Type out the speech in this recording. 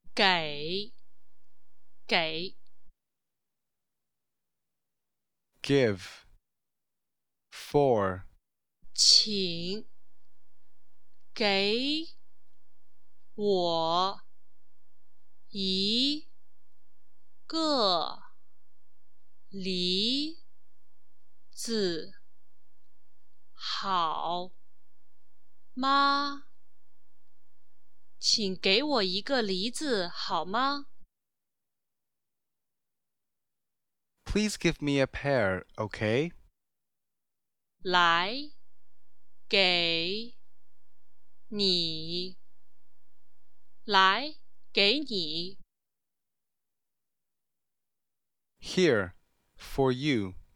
给 give, for, 请给我一个梨子好吗？请给我一个梨子好吗？ Please give me a pear, okay? 来给你，来给你。 Here, for you.